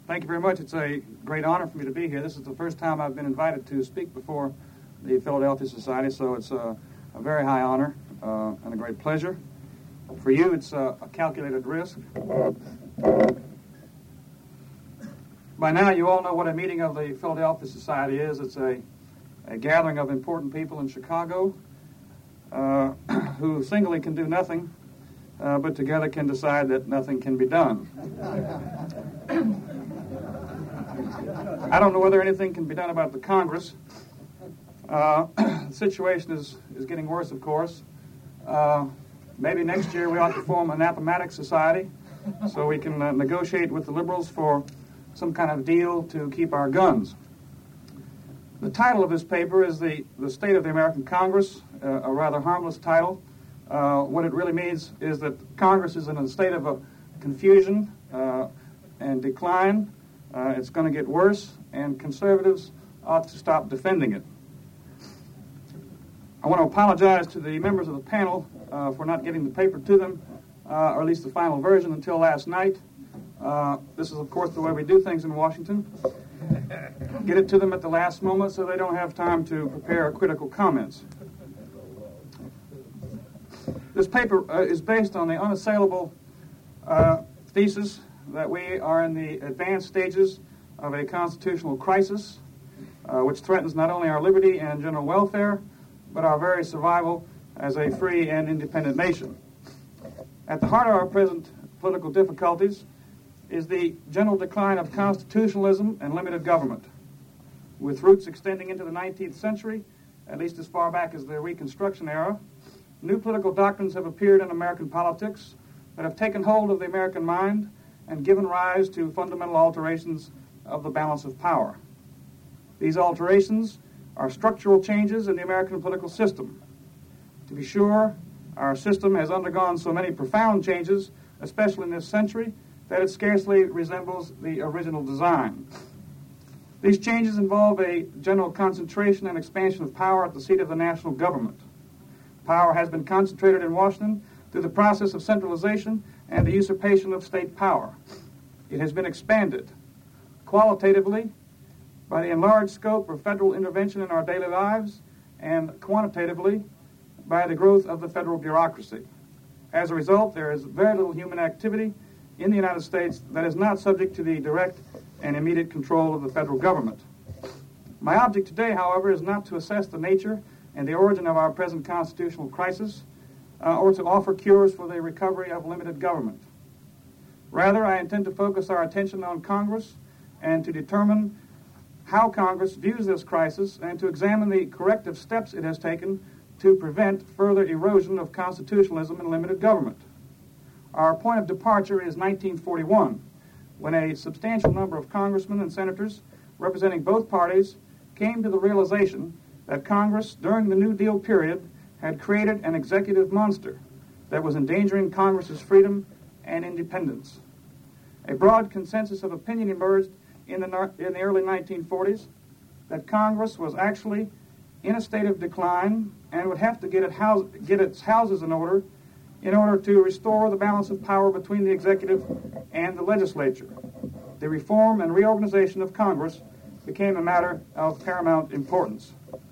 Thank you very much. It's a great honor for me to be here. This is the first time I've been invited to speak before the Philadelphia Society, so it's a very high honor and a great pleasure. For you, it's a calculated risk. By now, you all know what a meeting of the Philadelphia Society is. It's a gathering of important people in Chicago who singly can do nothing, but together can decide that nothing can be done. I don't know whether anything can be done about the Congress. The situation is getting worse, of course. Maybe next year we ought to form an Appomattox Society so we can negotiate with the liberals for some kind of deal to keep our guns. The title of this paper is the State of the American Congress, a rather harmless title. What it really means is that Congress is in a state of confusion and decline. It's going to get worse, and conservatives ought to stop defending it. I want to apologize to the members of the panel for not getting the paper to them, or at least the final version, until last night. This is, of course, the way we do things in Washington. Get it to them at the last moment so they don't have time to prepare critical comments. This paper is based on the unassailable thesis that we are in the advanced stages of a constitutional crisis which threatens not only our liberty and general welfare, but our very survival as a free and independent nation. At the heart of our present political difficulties is the general decline of constitutionalism and limited government. With roots extending into the 19th century, at least as far back as the Reconstruction era, new political doctrines have appeared in American politics that have taken hold of the American mind and given rise to fundamental alterations of the balance of power. These alterations are structural changes in the American political system. To be sure, our system has undergone so many profound changes, especially in this century, that it scarcely resembles the original design. These changes involve a general concentration and expansion of power at the seat of the national government. Power has been concentrated in Washington through the process of centralization and the usurpation of state power. It has been expanded qualitatively by the enlarged scope of federal intervention in our daily lives and quantitatively by the growth of the federal bureaucracy. As a result, there is very little human activity in the United States that is not subject to the direct and immediate control of the federal government. My object today, however, is not to assess the nature and the origin of our present constitutional crisis or to offer cures for the recovery of limited government. Rather, I intend to focus our attention on Congress and to determine how Congress views this crisis and to examine the corrective steps it has taken to prevent further erosion of constitutionalism and limited government. Our point of departure is 1941, when a substantial number of congressmen and senators representing both parties came to the realization that Congress, during the New Deal period, had created an executive monster that was endangering Congress's freedom and independence. A broad consensus of opinion emerged in the early 1940s that Congress was actually in a state of decline and would have to get its houses in order to restore the balance of power between the executive and the legislature. The reform and reorganization of Congress became a matter of paramount importance.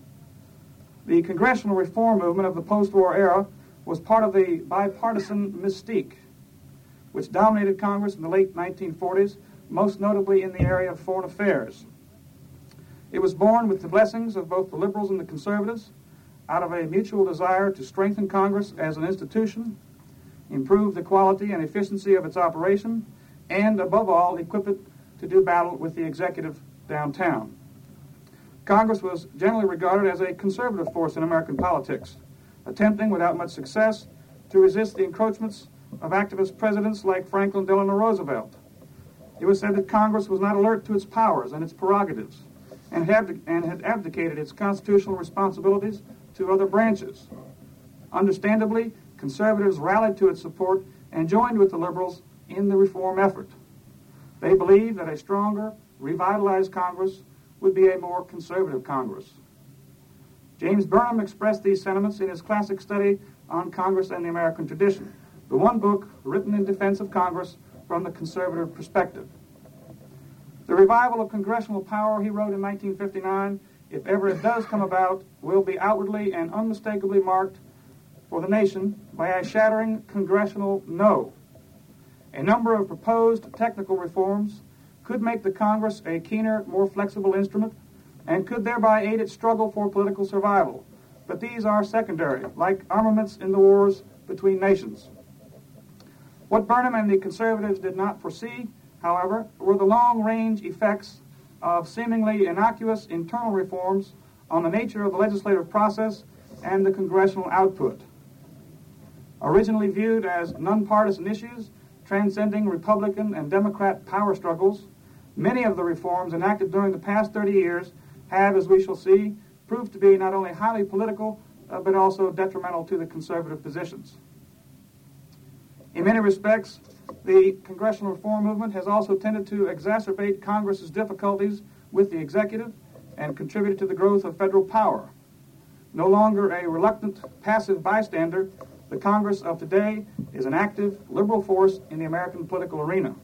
The congressional reform movement of the post-war era was part of the bipartisan mystique, which dominated Congress in the late 1940s, most notably in the area of foreign affairs. It was born with the blessings of both the liberals and the conservatives, out of a mutual desire to strengthen Congress as an institution, improve the quality and efficiency of its operation, and, above all, equip it to do battle with the executive downtown. Congress was generally regarded as a conservative force in American politics, attempting, without much success, to resist the encroachments of activist presidents like Franklin Delano Roosevelt. It was said that Congress was not alert to its powers and its prerogatives, and had abdicated its constitutional responsibilities to other branches. Understandably, conservatives rallied to its support and joined with the liberals in the reform effort. They believed that a stronger, revitalized Congress would be a more conservative Congress. James Burnham expressed these sentiments in his classic study on Congress and the American Tradition, the one book written in defense of Congress from the conservative perspective. The revival of congressional power, he wrote in 1959, if ever it does come about, will be outwardly and unmistakably marked for the nation by a shattering congressional no. A number of proposed technical reforms could make the Congress a keener, more flexible instrument and could thereby aid its struggle for political survival. But these are secondary, like armaments in the wars between nations. What Burnham and the conservatives did not foresee, however, were the long-range effects of seemingly innocuous internal reforms on the nature of the legislative process and the congressional output. Originally viewed as nonpartisan issues, transcending Republican and Democrat power struggles, many of the reforms enacted during the past 30 years have, as we shall see, proved to be not only highly political, but also detrimental to the conservative positions. In many respects, the congressional reform movement has also tended to exacerbate Congress's difficulties with the executive and contributed to the growth of federal power. No longer a reluctant, passive bystander, the Congress of today is an active, liberal force in the American political arena.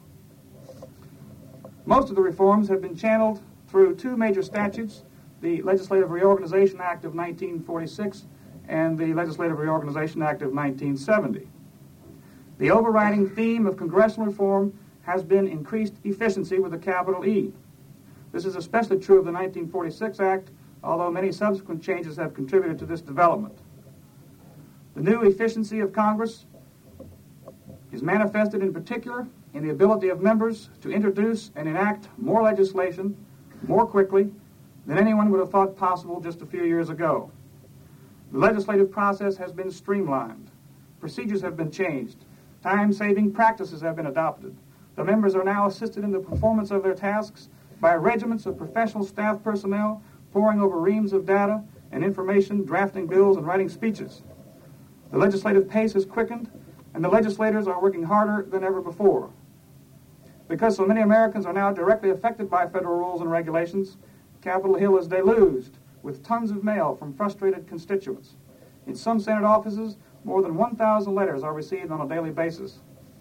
Most of the reforms have been channeled through two major statutes, the Legislative Reorganization Act of 1946 and the Legislative Reorganization Act of 1970. The overriding theme of congressional reform has been increased efficiency with a capital E. This is especially true of the 1946 Act, although many subsequent changes have contributed to this development. The new efficiency of Congress is manifested in particular in the ability of members to introduce and enact more legislation more quickly than anyone would have thought possible just a few years ago. The legislative process has been streamlined. Procedures have been changed. Time-saving practices have been adopted. The members are now assisted in the performance of their tasks by regiments of professional staff personnel poring over reams of data and information, drafting bills, and writing speeches. The legislative pace has quickened, and the legislators are working harder than ever before. Because so many Americans are now directly affected by federal rules and regulations, Capitol Hill is deluged with tons of mail from frustrated constituents. In some Senate offices, more than 1,000 letters are received on a daily basis.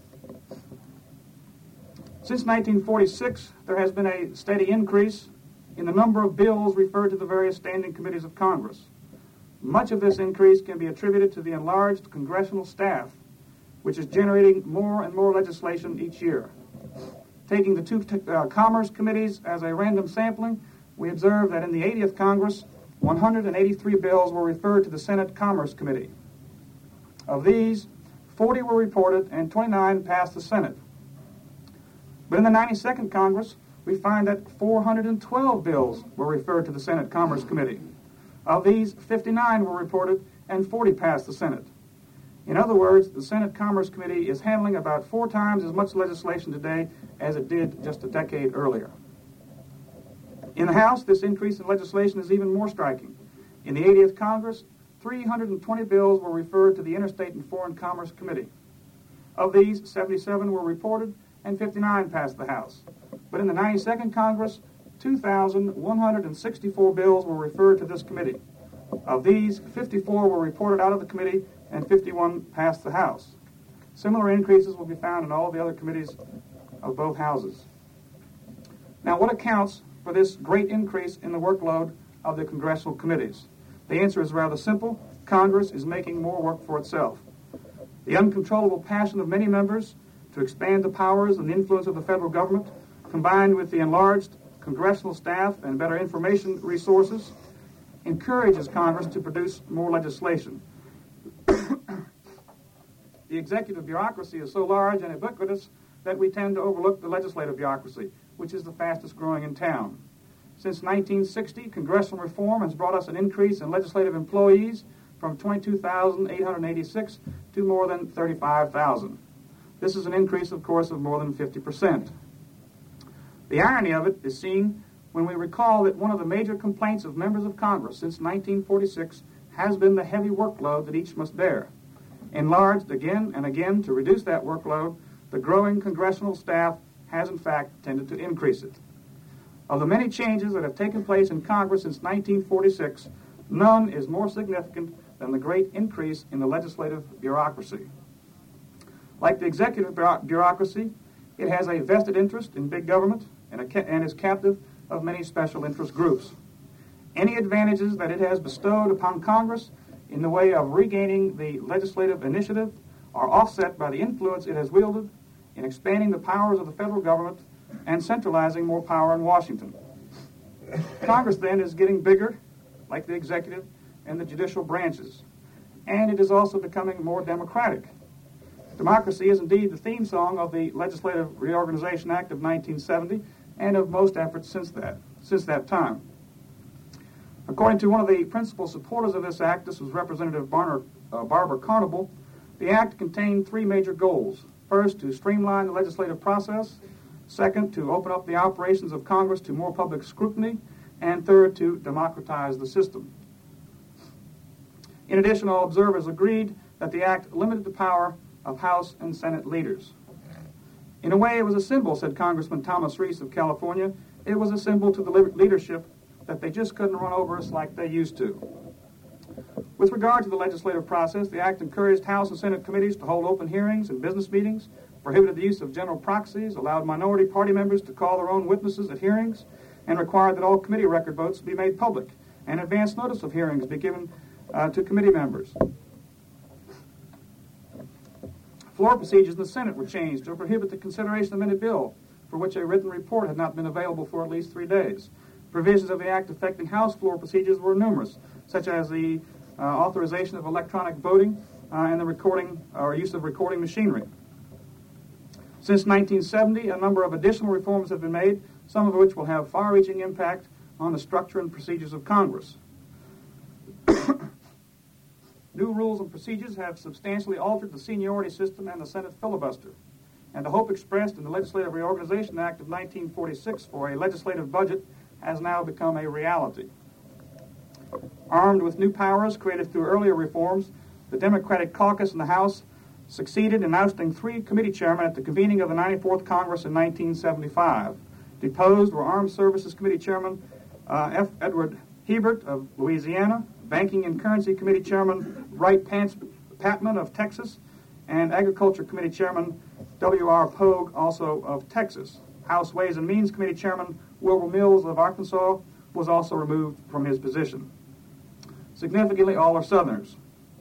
Since 1946, there has been a steady increase in the number of bills referred to the various standing committees of Congress. Much of this increase can be attributed to the enlarged congressional staff, which is generating more and more legislation each year. Taking the two Commerce committees as a random sampling, we observe that in the 80th Congress, 183 bills were referred to the Senate Commerce Committee. Of these, 40 were reported and 29 passed the Senate. But in the 92nd Congress, we find that 412 bills were referred to the Senate Commerce Committee. Of these, 59 were reported and 40 passed the Senate. In other words, the Senate Commerce Committee is handling about 4 times as much legislation today as it did just a decade earlier. In the House, this increase in legislation is even more striking. In the 80th Congress, 320 bills were referred to the Interstate and Foreign Commerce Committee. Of these, 77 were reported and 59 passed the House. But in the 92nd Congress, 2,164 bills were referred to this committee. Of these, 54 were reported out of the committee and 51 passed the House. Similar increases will be found in all the other committees of both houses. Now, what accounts for this great increase in the workload of the congressional committees? The answer is rather simple. Congress is making more work for itself. The uncontrollable passion of many members to expand the powers and influence of the federal government, combined with the enlarged congressional staff and better information resources, encourages Congress to produce more legislation. The executive bureaucracy is so large and ubiquitous that we tend to overlook the legislative bureaucracy, which is the fastest growing in town. Since 1960, congressional reform has brought us an increase in legislative employees from 22,886 to more than 35,000. This is an increase, of course, of more than 50%. The irony of it is seen when we recall that one of the major complaints of members of Congress since 1946 has been the heavy workload that each must bear. Enlarged again and again to reduce that workload, the growing congressional staff has in fact tended to increase it. Of the many changes that have taken place in Congress since 1946, none is more significant than the great increase in the legislative bureaucracy. Like the executive bureaucracy, it has a vested interest in big government and is captive of many special interest groups. Any advantages that it has bestowed upon Congress in the way of regaining the legislative initiative are offset by the influence it has wielded in expanding the powers of the federal government and centralizing more power in Washington. Congress, then, is getting bigger, like the executive and the judicial branches, and it is also becoming more democratic. Democracy is indeed the theme song of the Legislative Reorganization Act of 1970 and of most efforts since that time. According to one of the principal supporters of this act, this was Representative Barbara Carnival, the act contained three major goals. First, to streamline the legislative process. Second, to open up the operations of Congress to more public scrutiny. And third, to democratize the system. In addition, all observers agreed that the act limited the power of House and Senate leaders. In a way, it was a symbol, said Congressman Thomas Reese of California. It was a symbol to the leadership that they just couldn't run over us like they used to. With regard to the legislative process, the act encouraged House and Senate committees to hold open hearings and business meetings, prohibited the use of general proxies, allowed minority party members to call their own witnesses at hearings, and required that all committee record votes be made public, and advance notice of hearings be given to committee members. Floor procedures in the Senate were changed to prohibit the consideration of any bill for which a written report had not been available for at least 3 days. Provisions of the act affecting House floor procedures were numerous, such as the authorization of electronic voting and the recording or use of recording machinery. Since 1970, a number of additional reforms have been made, some of which will have far-reaching impact on the structure and procedures of Congress. New rules and procedures have substantially altered the seniority system and the Senate filibuster, and the hope expressed in the Legislative Reorganization Act of 1946 for a legislative budget has now become a reality. Armed with new powers created through earlier reforms, the Democratic caucus in the House succeeded in ousting 3 committee chairmen at the convening of the 94th Congress in 1975. Deposed were Armed Services Committee Chairman F. Edward Hebert of Louisiana, Banking and Currency Committee Chairman Wright Patman of Texas, and Agriculture Committee Chairman W.R. Pogue, also of Texas. House Ways and Means Committee Chairman Wilbur Mills of Arkansas was also removed from his position. Significantly, all are Southerners.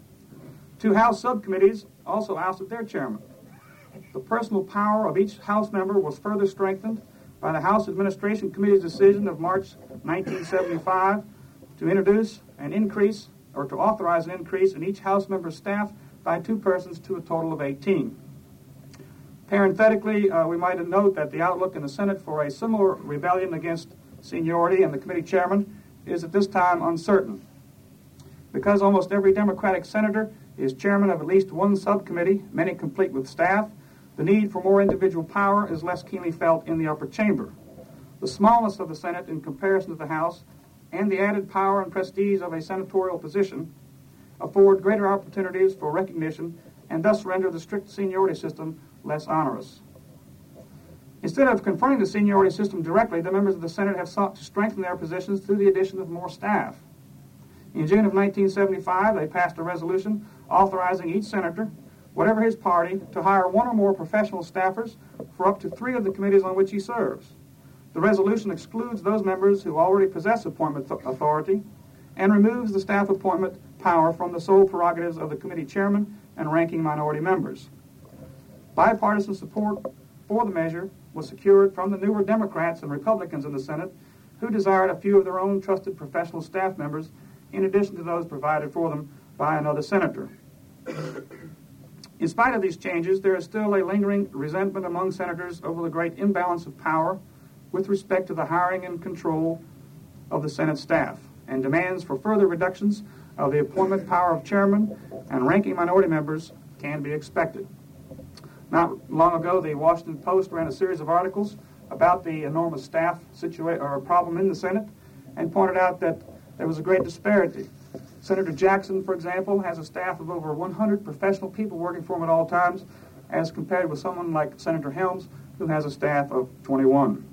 2 House subcommittees also ousted their chairman. The personal power of each House member was further strengthened by the House Administration Committee's decision of March 1975 to introduce an increase, or to authorize an increase in each House member's staff by 2 persons to a total of 18. Parenthetically, we might note that the outlook in the Senate for a similar rebellion against seniority and the committee chairman is at this time uncertain. Because almost every Democratic senator is chairman of at least one subcommittee, many complete with staff, the need for more individual power is less keenly felt in the upper chamber. The smallness of the Senate in comparison to the House and the added power and prestige of a senatorial position afford greater opportunities for recognition and thus render the strict seniority system less onerous. Instead of confronting the seniority system directly, the members of the Senate have sought to strengthen their positions through the addition of more staff. In June of 1975, they passed a resolution authorizing each senator, whatever his party, to hire 1 or more professional staffers for up to 3 of the committees on which he serves. The resolution excludes those members who already possess appointment authority and removes the staff appointment power from the sole prerogatives of the committee chairman and ranking minority members. Bipartisan support for the measure was secured from the newer Democrats and Republicans in the Senate, who desired a few of their own trusted professional staff members in addition to those provided for them by another senator. In spite of these changes, there is still a lingering resentment among senators over the great imbalance of power with respect to the hiring and control of the Senate staff, and demands for further reductions of the appointment power of chairmen and ranking minority members can be expected. Not long ago, the Washington Post ran a series of articles about the enormous staff problem in the Senate and pointed out that there was a great disparity. Senator Jackson, for example, has a staff of over 100 professional people working for him at all times, as compared with someone like Senator Helms, who has a staff of 21.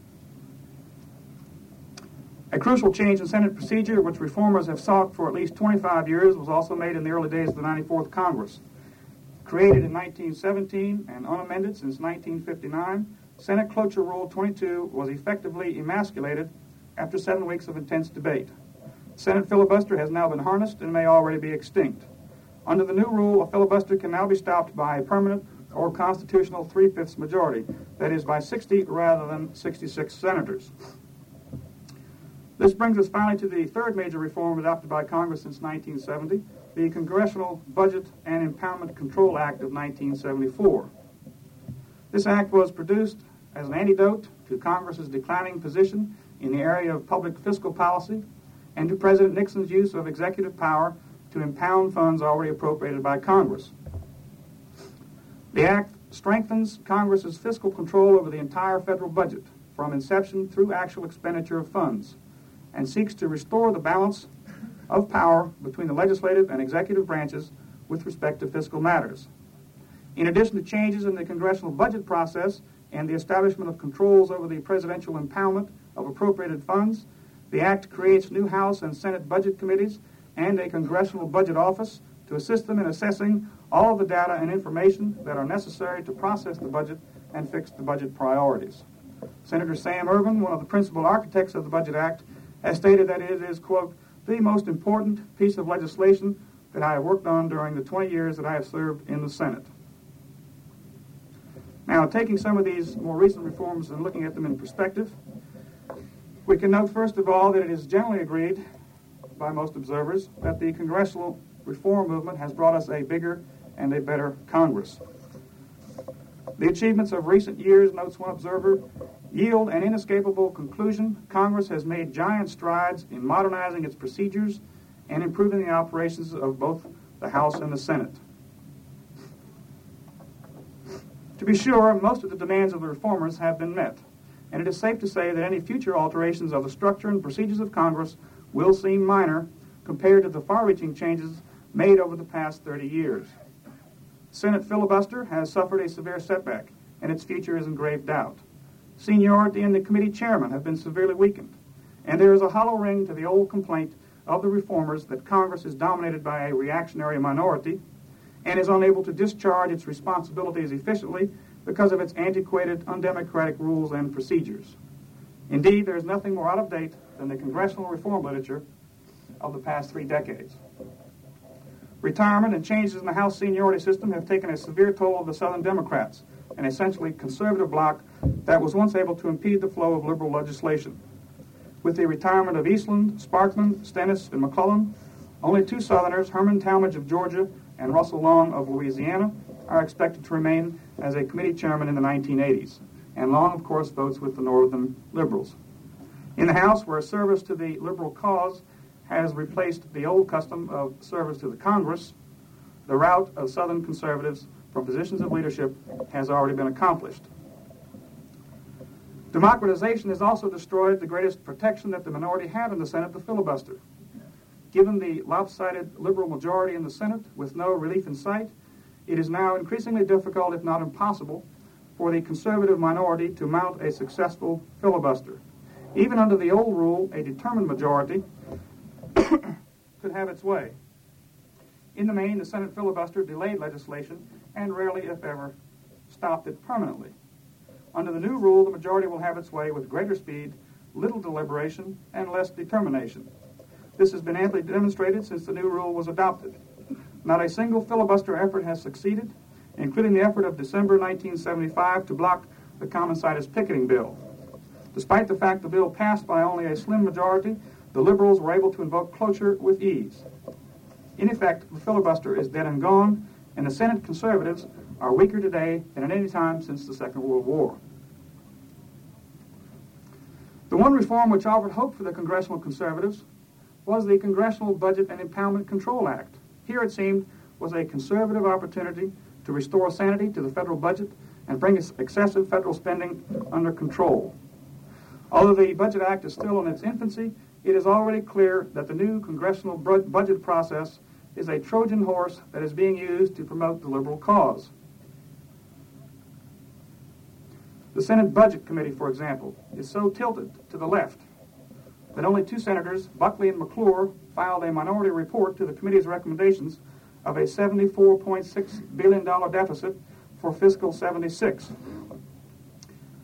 A crucial change in Senate procedure, which reformers have sought for at least 25 years, was also made in the early days of the 94th Congress. Created in 1917 and unamended since 1959, Senate Cloture Rule 22 was effectively emasculated after 7 weeks of intense debate. Senate filibuster has now been harnessed and may already be extinct. Under the new rule, a filibuster can now be stopped by a permanent or constitutional 3/5 majority, that is, by 60 rather than 66 senators. This brings us finally to the third major reform adopted by Congress since 1970, the Congressional Budget and Impoundment Control Act of 1974. This act was produced as an antidote to Congress's declining position in the area of public fiscal policy and to President Nixon's use of executive power to impound funds already appropriated by Congress. The act strengthens Congress's fiscal control over the entire federal budget, from inception through actual expenditure of funds, and seeks to restore the balance of power between the legislative and executive branches with respect to fiscal matters. In addition to changes in the congressional budget process and the establishment of controls over the presidential impoundment of appropriated funds, the Act creates new House and Senate budget committees and a Congressional Budget Office to assist them in assessing all of the data and information that are necessary to process the budget and fix the budget priorities. Senator Sam Ervin, one of the principal architects of the Budget Act, has stated that it is, quote, the most important piece of legislation that I have worked on during the 20 years that I have served in the Senate. Now, taking some of these more recent reforms and looking at them in perspective, we can note, first of all, that it is generally agreed by most observers that the congressional reform movement has brought us a bigger and a better Congress. The achievements of recent years, notes one observer, yield an inescapable conclusion. Congress has made giant strides in modernizing its procedures and improving the operations of both the House and the Senate. To be sure, most of the demands of the reformers have been met, and it is safe to say that any future alterations of the structure and procedures of Congress will seem minor compared to the far-reaching changes made over the past 30 years. Senate filibuster has suffered a severe setback, and its future is in grave doubt. Seniority and the committee chairman have been severely weakened, and there is a hollow ring to the old complaint of the reformers that Congress is dominated by a reactionary minority and is unable to discharge its responsibilities efficiently because of its antiquated, undemocratic rules and procedures. Indeed, there is nothing more out of date than the congressional reform literature of the past 3 decades. Retirement and changes in the House seniority system have taken a severe toll of the Southern Democrats, an essentially conservative bloc that was once able to impede the flow of liberal legislation. With the retirement of Eastland, Sparkman, Stennis, and McClellan, only 2 Southerners, Herman Talmadge of Georgia and Russell Long of Louisiana, are expected to remain as a committee chairman in the 1980s. And Long, of course, votes with the Northern liberals. In the House, where service to the liberal cause has replaced the old custom of service to the Congress, the rout of Southern conservatives from positions of leadership has already been accomplished. Democratization has also destroyed the greatest protection that the minority had in the Senate, the filibuster. Given the lopsided liberal majority in the Senate with no relief in sight, it is now increasingly difficult, if not impossible, for the conservative minority to mount a successful filibuster. Even under the old rule, a determined majority could have its way. In the main, the Senate filibuster delayed legislation and rarely, if ever, stopped it permanently. Under the new rule, the majority will have its way with greater speed, little deliberation, and less determination. This has been amply demonstrated since the new rule was adopted. Not a single filibuster effort has succeeded, including the effort of December 1975 to block the Common Situs picketing bill. Despite the fact the bill passed by only a slim majority, the liberals were able to invoke cloture with ease. In effect, the filibuster is dead and gone, and the Senate conservatives are weaker today than at any time since the Second World War. The one reform which offered hope for the congressional conservatives was the Congressional Budget and Impoundment Control Act. Here, it seemed, was a conservative opportunity to restore sanity to the federal budget and bring excessive federal spending under control. Although the Budget Act is still in its infancy, it is already clear that the new congressional budget process is a Trojan horse that is being used to promote the liberal cause. The Senate Budget Committee, for example, is so tilted to the left that only 2 senators, Buckley and McClure, filed a minority report to the committee's recommendations of a $74.6 billion deficit for fiscal 76.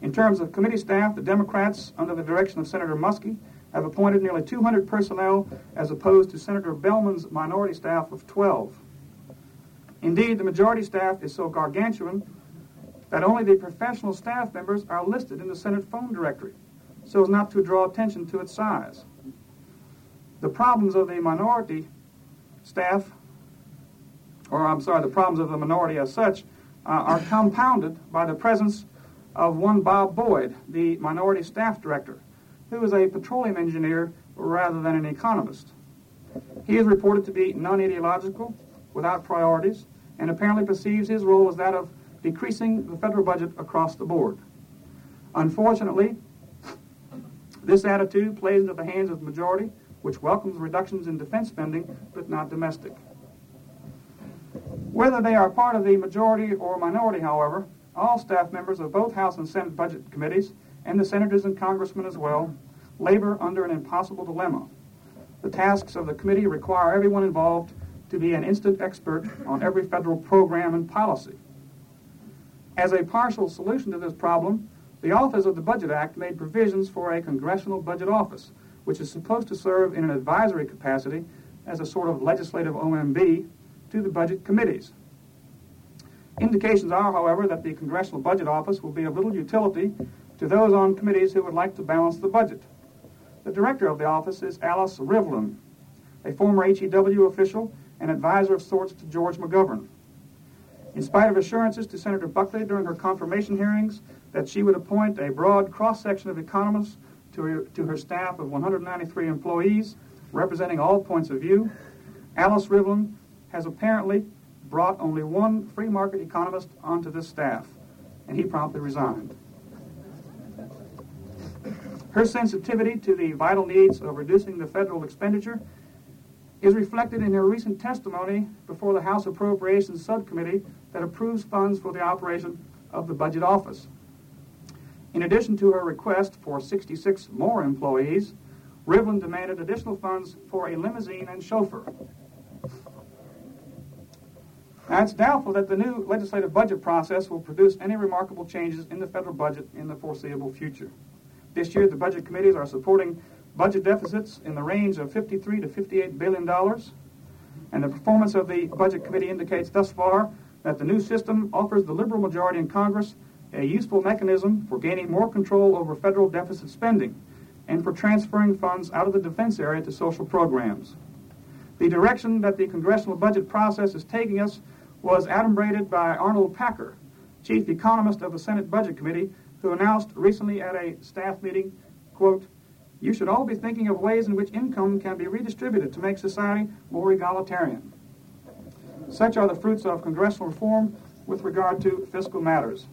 In terms of committee staff, the Democrats, under the direction of Senator Muskie, have appointed nearly 200 personnel as opposed to Senator Bellman's minority staff of 12. Indeed, the majority staff is so gargantuan that only the professional staff members are listed in the Senate phone directory, so as not to draw attention to its size. The problems of the minority staff, the problems of the minority as such, are compounded by the presence of one Bob Boyd, the minority staff director, who is a petroleum engineer rather than an economist. He is reported to be non-ideological, without priorities, and apparently perceives his role as that of decreasing the federal budget across the board. Unfortunately, this attitude plays into the hands of the majority, which welcomes reductions in defense spending, but not domestic. Whether they are part of the majority or minority, however, all staff members of both House and Senate budget committees, and the senators and congressmen as well, labor under an impossible dilemma. The tasks of the committee require everyone involved to be an instant expert on every federal program and policy. As a partial solution to this problem, the Office of the Budget Act made provisions for a Congressional Budget Office, which is supposed to serve in an advisory capacity as a sort of legislative OMB to the budget committees. Indications are, however, that the Congressional Budget Office will be of little utility to those on committees who would like to balance the budget. The director of the office is Alice Rivlin, a former HEW official and advisor of sorts to George McGovern. In spite of assurances to Senator Buckley during her confirmation hearings that she would appoint a broad cross-section of economists to her staff of 193 employees representing all points of view, Alice Rivlin has apparently brought only one free market economist onto this staff, and he promptly resigned. Her sensitivity to the vital needs of reducing the federal expenditure is reflected in her recent testimony before the House Appropriations Subcommittee that approves funds for the operation of the Budget Office. In addition to her request for 66 more employees, Rivlin demanded additional funds for a limousine and chauffeur. Now, it's doubtful that the new legislative budget process will produce any remarkable changes in the federal budget in the foreseeable future. This year, the budget committees are supporting budget deficits in the range of $53 to $58 billion, and the performance of the budget committee indicates thus far that the new system offers the liberal majority in Congress a useful mechanism for gaining more control over federal deficit spending and for transferring funds out of the defense area to social programs. The direction that the congressional budget process is taking us was adumbrated by Arnold Packer, chief economist of the Senate Budget Committee, who announced recently at a staff meeting, quote, "You should all be thinking of ways in which income can be redistributed to make society more egalitarian." Such are the fruits of congressional reform with regard to fiscal matters.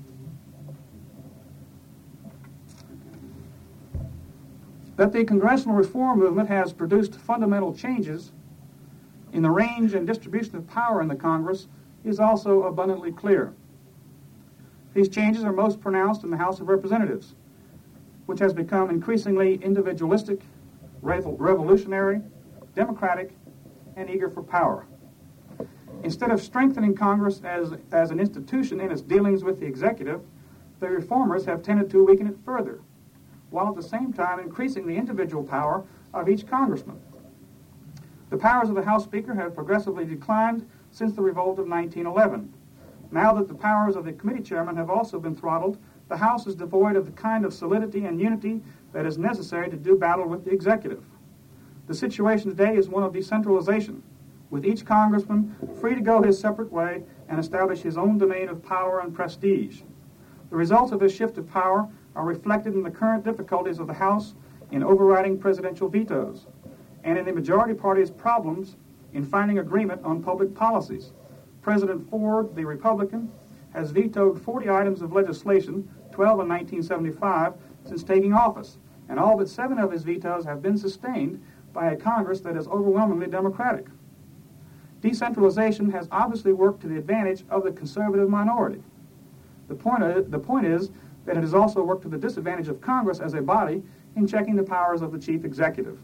That the congressional reform movement has produced fundamental changes in the range and distribution of power in the Congress is also abundantly clear. These changes are most pronounced in the House of Representatives, which has become increasingly individualistic, revolutionary, democratic, and eager for power. Instead of strengthening Congress as an institution in its dealings with the executive, the reformers have tended to weaken it further, while at the same time increasing the individual power of each congressman. The powers of the House Speaker have progressively declined since the revolt of 1911. Now that the powers of the committee chairman have also been throttled, the House is devoid of the kind of solidity and unity that is necessary to do battle with the executive. The situation today is one of decentralization, with each congressman free to go his separate way and establish his own domain of power and prestige. The results of this shift of power are reflected in the current difficulties of the House in overriding presidential vetoes, and in the majority party's problems in finding agreement on public policies. President Ford, the Republican, has vetoed 40 items of legislation, 12 in 1975, since taking office, and all but 7 of his vetoes have been sustained by a Congress that is overwhelmingly Democratic. Decentralization has obviously worked to the advantage of the conservative minority. The point is that it has also worked to the disadvantage of Congress as a body in checking the powers of the chief executive.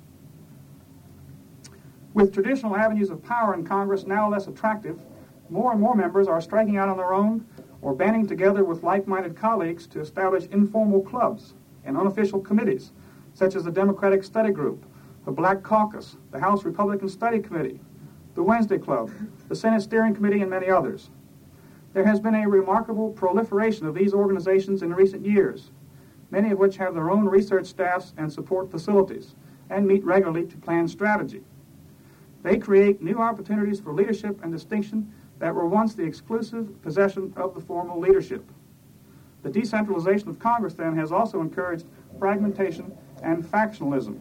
With traditional avenues of power in Congress now less attractive, more and more members are striking out on their own or banding together with like-minded colleagues to establish informal clubs and unofficial committees, such as the Democratic Study Group, the Black Caucus, the House Republican Study Committee, the Wednesday Club, the Senate Steering Committee, and many others. There has been a remarkable proliferation of these organizations in recent years, many of which have their own research staffs and support facilities, and meet regularly to plan strategy. They create new opportunities for leadership and distinction that were once the exclusive possession of the formal leadership. The decentralization of Congress, then, has also encouraged fragmentation and factionalism.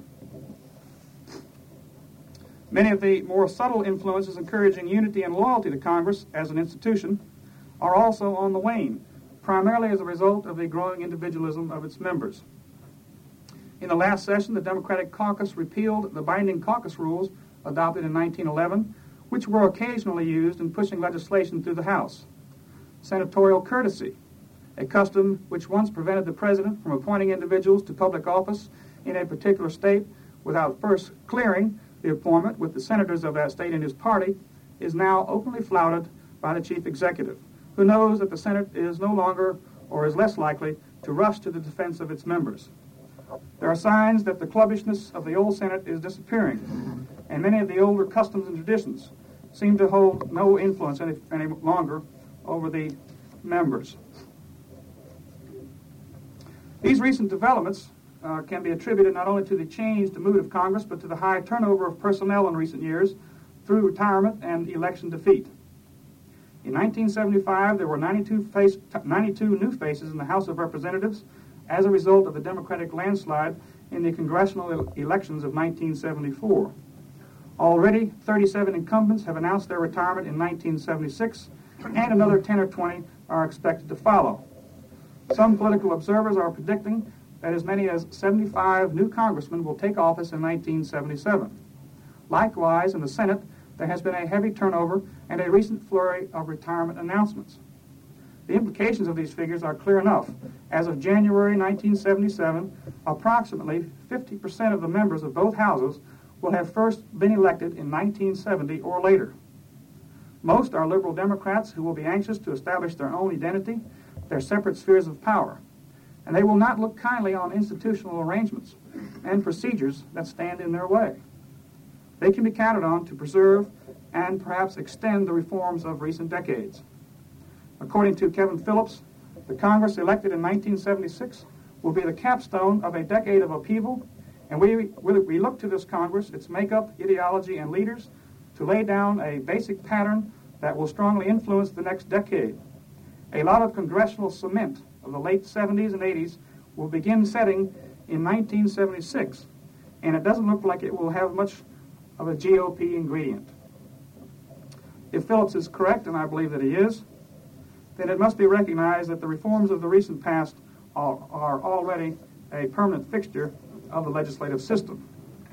Many of the more subtle influences encouraging unity and loyalty to Congress as an institution are also on the wane, primarily as a result of the growing individualism of its members. In the last session, the Democratic Caucus repealed the binding caucus rules adopted in 1911, which were occasionally used in pushing legislation through the House. Senatorial courtesy, a custom which once prevented the president from appointing individuals to public office in a particular state without first clearing the appointment with the senators of that state and his party, is now openly flouted by the chief executive, who knows that the Senate is no longer or is less likely to rush to the defense of its members. There are signs that the clubbishness of the old Senate is disappearing, and many of the older customs and traditions seem to hold no influence any longer over the members. These recent developments can be attributed not only to the changed mood of Congress, but to the high turnover of personnel in recent years through retirement and election defeat. In 1975, there were 92 new faces in the House of Representatives as a result of the Democratic landslide in the congressional elections of 1974. Already, 37 incumbents have announced their retirement in 1976, and another 10 or 20 are expected to follow. Some political observers are predicting that as many as 75 new congressmen will take office in 1977. Likewise, in the Senate, there has been a heavy turnover and a recent flurry of retirement announcements. The implications of these figures are clear enough. As of January 1977, approximately 50% of the members of both houses will have first been elected in 1970 or later. Most are liberal Democrats who will be anxious to establish their own identity, their separate spheres of power, and they will not look kindly on institutional arrangements and procedures that stand in their way. They can be counted on to preserve and perhaps extend the reforms of recent decades. According to Kevin Phillips, the Congress elected in 1976 will be the capstone of a decade of upheaval, and we look to this Congress, its makeup, ideology, and leaders to lay down a basic pattern that will strongly influence the next decade. A lot of congressional cement of the late 70s and 80s will begin setting in 1976, and it doesn't look like it will have much of a GOP ingredient. If Phillips is correct, and I believe that he is, then it must be recognized that the reforms of the recent past are already a permanent fixture of the legislative system.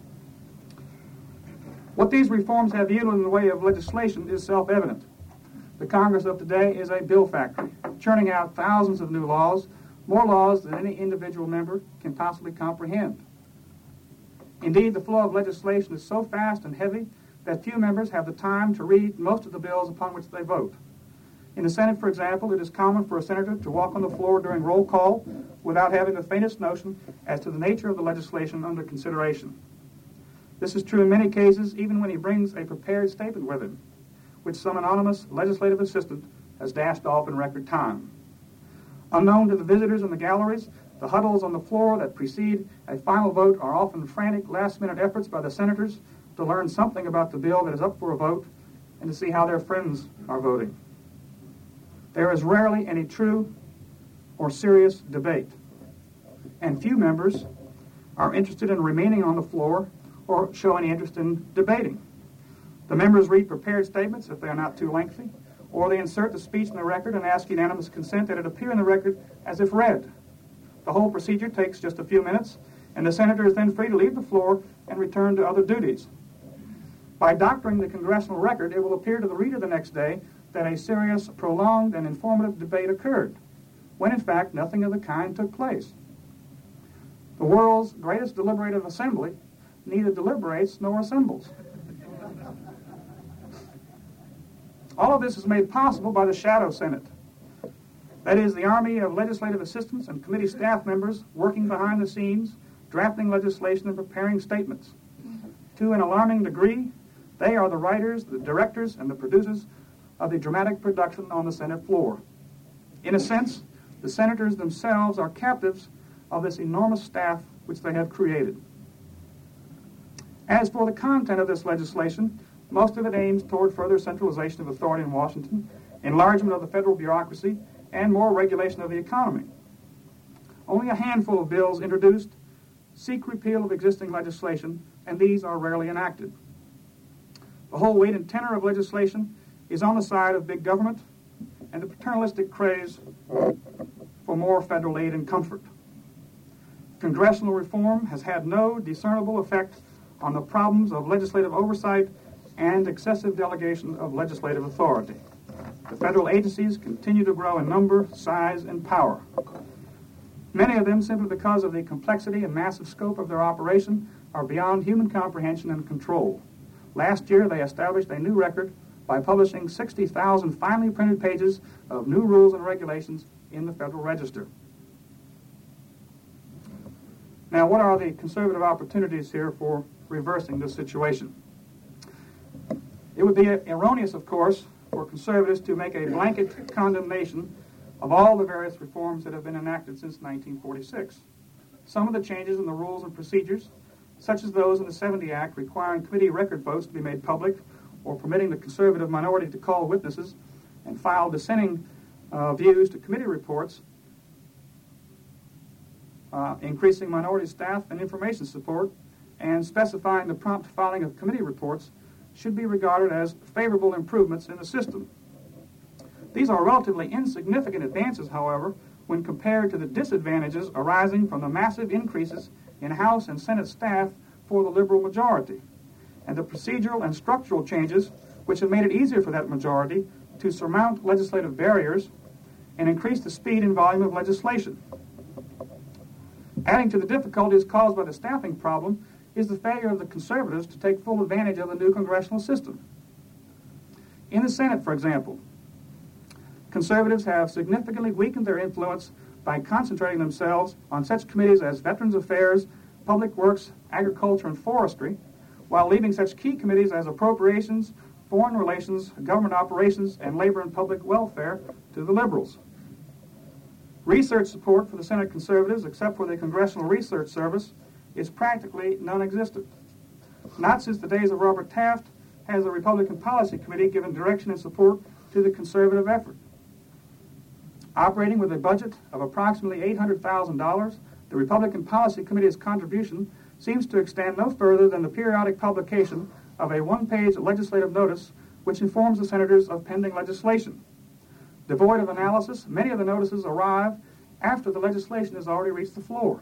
What these reforms have yielded in the way of legislation is self-evident. The Congress of today is a bill factory, churning out thousands of new laws, more laws than any individual member can possibly comprehend. Indeed, the flow of legislation is so fast and heavy that few members have the time to read most of the bills upon which they vote. In the Senate, for example, it is common for a senator to walk on the floor during roll call without having the faintest notion as to the nature of the legislation under consideration. This is true in many cases, even when he brings a prepared statement with him, which some anonymous legislative assistant has dashed off in record time. Unknown to the visitors in the galleries, the huddles on the floor that precede a final vote are often frantic last-minute efforts by the senators to learn something about the bill that is up for a vote and to see how their friends are voting. There is rarely any true or serious debate, and few members are interested in remaining on the floor or show any interest in debating. The members read prepared statements if they are not too lengthy, or they insert the speech in the record and ask unanimous consent that it appear in the record as if read. The whole procedure takes just a few minutes, and the senator is then free to leave the floor and return to other duties. By doctoring the congressional record, it will appear to the reader the next day that a serious, prolonged, and informative debate occurred, when in fact nothing of the kind took place. The world's greatest deliberative assembly neither deliberates nor assembles. All of this is made possible by the shadow Senate. That is, the army of legislative assistants and committee staff members working behind the scenes, drafting legislation and preparing statements. To an alarming degree, they are the writers, the directors, and the producers of the dramatic production on the Senate floor. In a sense, the senators themselves are captives of this enormous staff which they have created. As for the content of this legislation, most of it aims toward further centralization of authority in Washington, enlargement of the federal bureaucracy, and more regulation of the economy. Only a handful of bills introduced seek repeal of existing legislation, and these are rarely enacted. The whole weight and tenor of legislation is on the side of big government and the paternalistic craze for more federal aid and comfort. Congressional reform has had no discernible effect on the problems of legislative oversight and excessive delegation of legislative authority. The federal agencies continue to grow in number, size, and power. Many of them, simply because of the complexity and massive scope of their operation, are beyond human comprehension and control. Last year, they established a new record by publishing 60,000 finely printed pages of new rules and regulations in the Federal Register. Now, what are the conservative opportunities here for reversing this situation? It would be erroneous, of course, for conservatives to make a blanket condemnation of all the various reforms that have been enacted since 1946. Some of the changes in the rules and procedures, such as those in the 70 Act requiring committee record votes to be made public or permitting the conservative minority to call witnesses and file dissenting views to committee reports, increasing minority staff and information support, and specifying the prompt filing of committee reports should be regarded as favorable improvements in the system. These are relatively insignificant advances, however, when compared to the disadvantages arising from the massive increases in House and Senate staff for the liberal majority, and the procedural and structural changes which have made it easier for that majority to surmount legislative barriers and increase the speed and volume of legislation. Adding to the difficulties caused by the staffing problem is the failure of the conservatives to take full advantage of the new congressional system. In the Senate, for example, conservatives have significantly weakened their influence by concentrating themselves on such committees as Veterans Affairs, Public Works, Agriculture, and Forestry, while leaving such key committees as Appropriations, Foreign Relations, Government Operations, and Labor and Public Welfare to the liberals. Research support for the Senate conservatives, except for the Congressional Research Service, is practically non-existent. Not since the days of Robert Taft has the Republican Policy Committee given direction and support to the conservative effort. Operating with a budget of approximately $800,000, the Republican Policy Committee's contribution seems to extend no further than the periodic publication of a one-page legislative notice which informs the senators of pending legislation. Devoid of analysis, many of the notices arrive after the legislation has already reached the floor.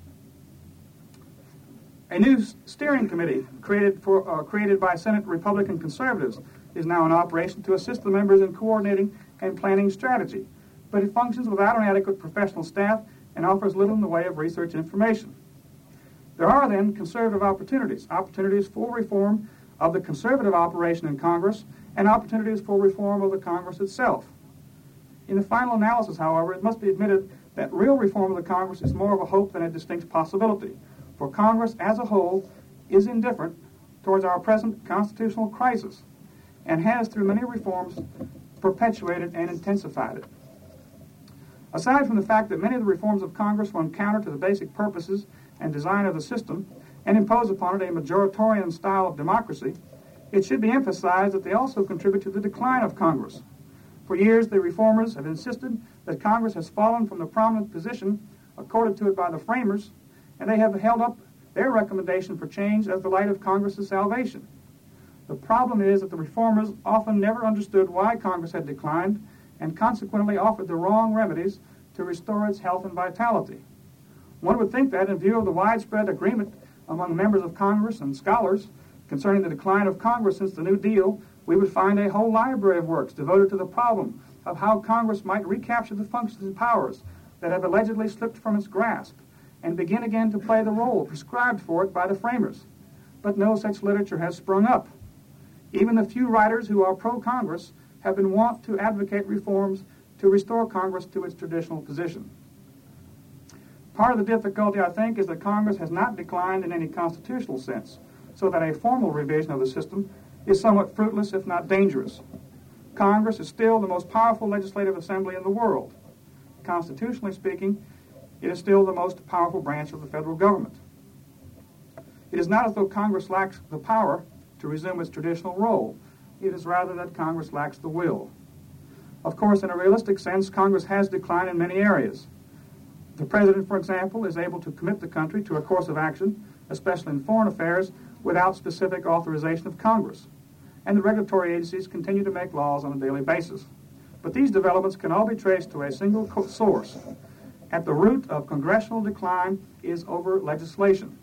A new steering committee created by Senate Republican conservatives is now in operation to assist the members in coordinating and planning strategy, but it functions without an adequate professional staff and offers little in the way of research information. There are then conservative opportunities for reform of the conservative operation in Congress and opportunities for reform of the Congress itself. In the final analysis, however, it must be admitted that real reform of the Congress is more of a hope than a distinct possibility, for Congress as a whole is indifferent towards our present constitutional crisis and has, through many reforms, perpetuated and intensified it. Aside from the fact that many of the reforms of Congress run counter to the basic purposes and design of the system and impose upon it a majoritarian style of democracy, it should be emphasized that they also contribute to the decline of Congress. For years, the reformers have insisted that Congress has fallen from the prominent position accorded to it by the framers, and they have held up their recommendation for change as the light of Congress's salvation. The problem is that the reformers often never understood why Congress had declined and consequently offered the wrong remedies to restore its health and vitality. One would think that, in view of the widespread agreement among members of Congress and scholars concerning the decline of Congress since the New Deal, we would find a whole library of works devoted to the problem of how Congress might recapture the functions and powers that have allegedly slipped from its grasp and begin again to play the role prescribed for it by the framers. But no such literature has sprung up. Even the few writers who are pro-Congress have been wont to advocate reforms to restore Congress to its traditional position. Part of the difficulty, I think, is that Congress has not declined in any constitutional sense, so that a formal revision of the system is somewhat fruitless, if not dangerous. Congress is still the most powerful legislative assembly in the world. Constitutionally speaking, it is still the most powerful branch of the federal government. It is not as though Congress lacks the power to resume its traditional role. It is rather that Congress lacks the will. Of course, in a realistic sense, Congress has declined in many areas. The President, for example, is able to commit the country to a course of action, especially in foreign affairs, without specific authorization of Congress. And the regulatory agencies continue to make laws on a daily basis. But these developments can all be traced to a single source. At the root of congressional decline is over-legislation.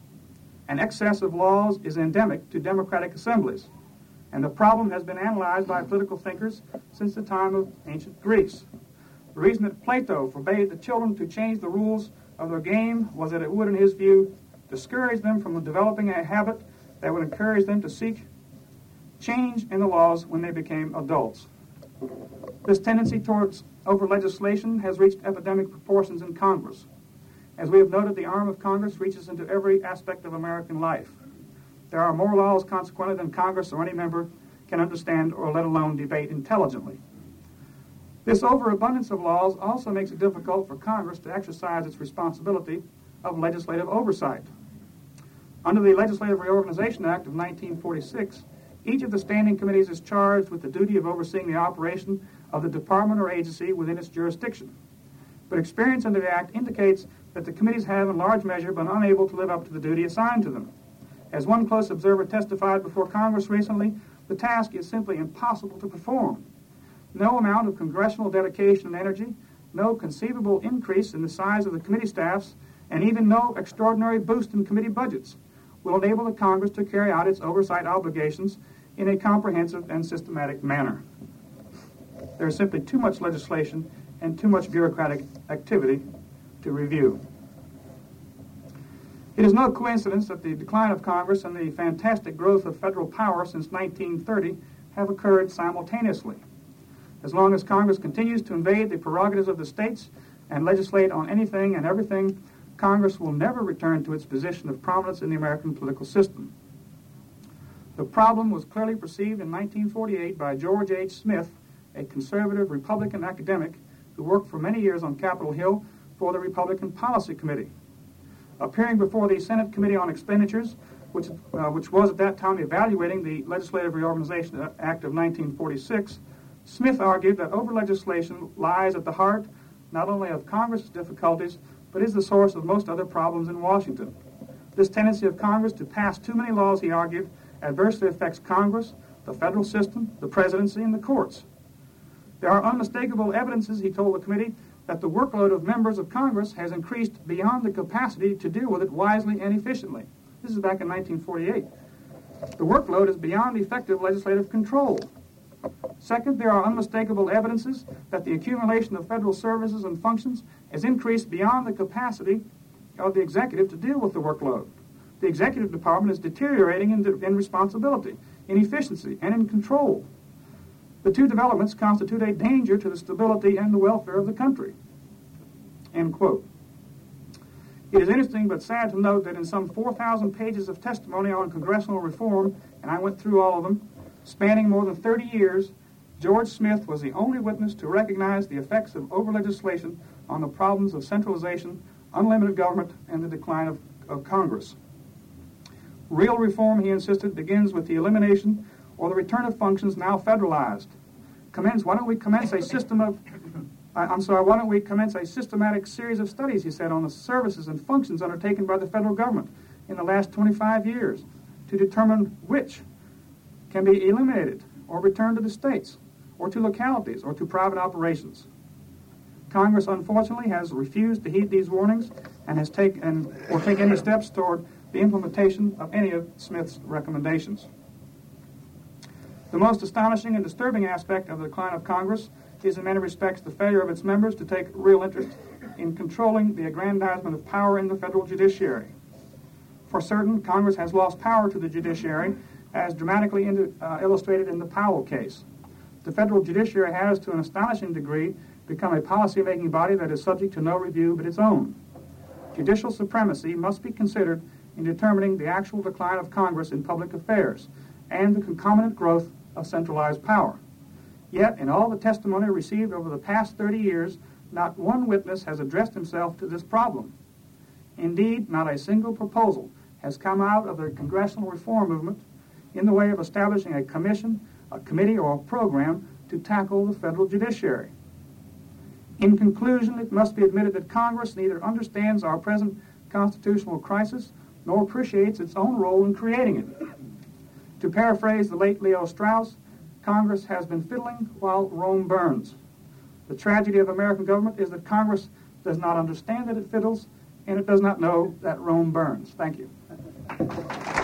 An excess of laws is endemic to democratic assemblies, and the problem has been analyzed by political thinkers since the time of ancient Greece. The reason that Plato forbade the children to change the rules of their game was that it would, in his view, discourage them from developing a habit that would encourage them to seek change in the laws when they became adults. This tendency towards over-legislation has reached epidemic proportions in Congress. As we have noted, the arm of Congress reaches into every aspect of American life. There are more laws, consequently, than Congress or any member can understand or let alone debate intelligently. This overabundance of laws also makes it difficult for Congress to exercise its responsibility of legislative oversight. Under the Legislative Reorganization Act of 1946, each of the standing committees is charged with the duty of overseeing the operation of the department or agency within its jurisdiction. But experience under the Act indicates that the committees have in large measure been unable to live up to the duty assigned to them. As one close observer testified before Congress recently, the task is simply impossible to perform. No amount of congressional dedication and energy, no conceivable increase in the size of the committee staffs, and even no extraordinary boost in committee budgets will enable the Congress to carry out its oversight obligations in a comprehensive and systematic manner. There is simply too much legislation and too much bureaucratic activity to review. It is no coincidence that the decline of Congress and the fantastic growth of federal power since 1930 have occurred simultaneously. As long as Congress continues to invade the prerogatives of the states and legislate on anything and everything, Congress will never return to its position of prominence in the American political system. The problem was clearly perceived in 1948 by George H. Smith, a conservative Republican academic who worked for many years on Capitol Hill for the Republican Policy Committee. Appearing before the Senate Committee on Expenditures, which was at that time evaluating the Legislative Reorganization Act of 1946, Smith argued that over-legislation lies at the heart not only of Congress's difficulties, but is the source of most other problems in Washington. This tendency of Congress to pass too many laws, he argued, adversely affects Congress, the federal system, the presidency, and the courts. There are unmistakable evidences, he told the committee, that the workload of members of Congress has increased beyond the capacity to deal with it wisely and efficiently. This is back in 1948. The workload is beyond effective legislative control. Second, there are unmistakable evidences that the accumulation of federal services and functions has increased beyond the capacity of the executive to deal with the workload. The executive department is deteriorating in responsibility, in efficiency, and in control. The two developments constitute a danger to the stability and the welfare of the country. End quote. It is interesting but sad to note that in some 4,000 pages of testimony on congressional reform, and I went through all of them, spanning more than 30 years, George Smith was the only witness to recognize the effects of over-legislation on the problems of centralization, unlimited government, and the decline of Congress. Real reform, he insisted, begins with the elimination or the return of functions now federalized. Why don't we commence a systematic series of studies, he said, on the services and functions undertaken by the federal government in the last 25 years to determine which can be eliminated or returned to the states or to localities or to private operations. Congress, unfortunately, has refused to heed these warnings and has take any steps toward the implementation of any of Smith's recommendations. The most astonishing and disturbing aspect of the decline of Congress is in many respects the failure of its members to take real interest in controlling the aggrandizement of power in the federal judiciary. For certain, Congress has lost power to the judiciary, as dramatically illustrated in the Powell case. the federal judiciary has, to an astonishing degree, become a policy-making body that is subject to no review but its own. Judicial supremacy must be considered in determining the actual decline of Congress in public affairs and the concomitant growth of centralized power. Yet, in all the testimony received over the past 30 years, not one witness has addressed himself to this problem. Indeed, not a single proposal has come out of the congressional reform movement in the way of establishing a commission, a committee, or a program to tackle the federal judiciary. In conclusion, it must be admitted that Congress neither understands our present constitutional crisis nor appreciates its own role in creating it. To paraphrase the late Leo Strauss, Congress has been fiddling while Rome burns. The tragedy of American government is that Congress does not understand that it fiddles, and it does not know that Rome burns. Thank you.